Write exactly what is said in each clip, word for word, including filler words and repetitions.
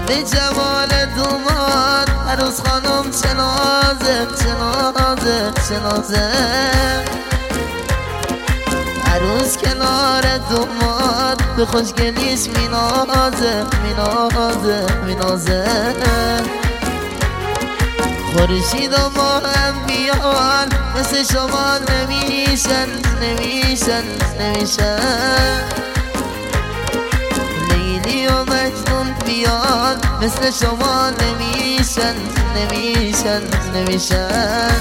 به جمال دوماد عروس خانم چه نازه چه نازه چه نازه عروس کنار دوماد به خوشگلیش مینازه مینازه مینازه خورشید و ماه هم بیان مثل شما نمیشن نمیشن نمیشن لیلی و مجنون بیان مثل شما نمیشن نمیشن نمیشن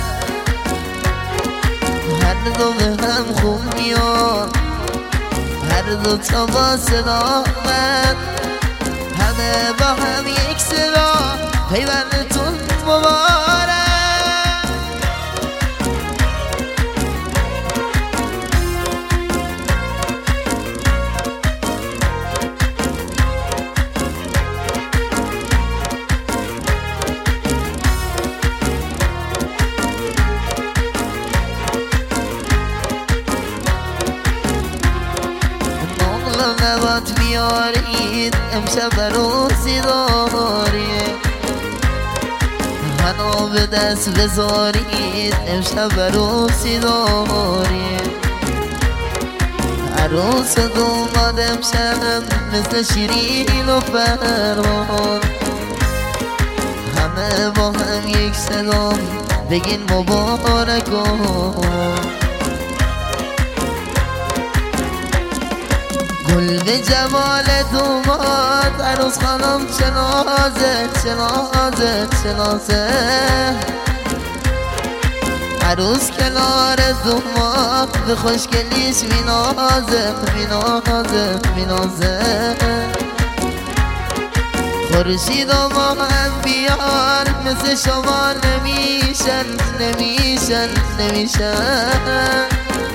هر دو به هم خوب میان هر دو تا با صدا من همه با هم یک صدا پیوندتون مبارک نبات بیارید امشب عروسی دارید منو به دست بذارید امشب عروسی دارید عروس دوماد امشب مثل شیرین و فرمان همه با هم یک صدا بگین مبارک گل به جمال دوماد عروس خانم چه نازه چه نازه چه نازه عروس کنار دوماد به خوشگلیش مینازه مینازه مینازه خورشید و ماه هم بیان مثل شما نمیشن نمیشن نمیشن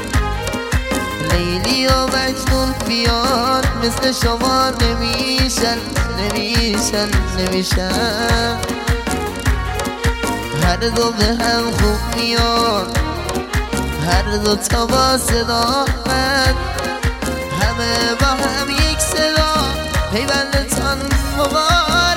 لیلی و مجنون بیان مثل شما نمیشن نمیشن نمیشن هر دو به هم خوب میان هر دو تا با صدا من همه با هم یک صدا پیوندتان مبارک